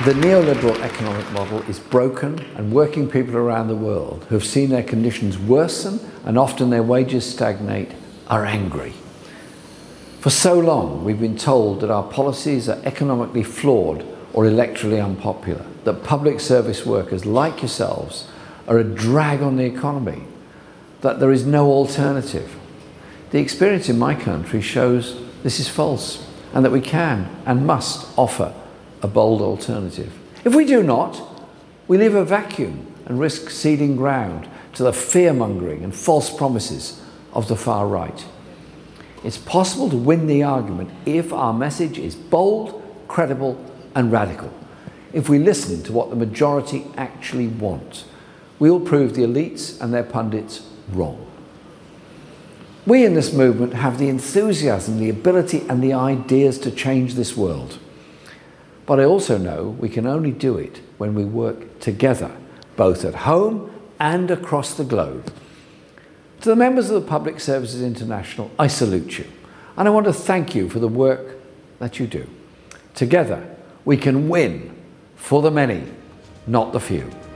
The neoliberal economic model is broken, and working people around the world who have seen their conditions worsen and often their wages stagnate are angry. For so long, we've been told that our policies are economically flawed or electorally unpopular, that public service workers like yourselves are a drag on the economy, that there is no alternative. The experience in my country shows this is false, and that we can and must offer a bold alternative. If we do not, we leave a vacuum and risk ceding ground to the fear-mongering and false promises of the far right. It's possible to win the argument if our message is bold, credible, and radical. If we listen to what the majority actually want, we will prove the elites and their pundits wrong. We in this movement have the enthusiasm, the ability, and the ideas to change this world. But I also know we can only do it when we work together, both at home and across the globe. To the members of the Public Services International, I salute you, and I want to thank you for the work that you do. Together, we can win for the many, not the few.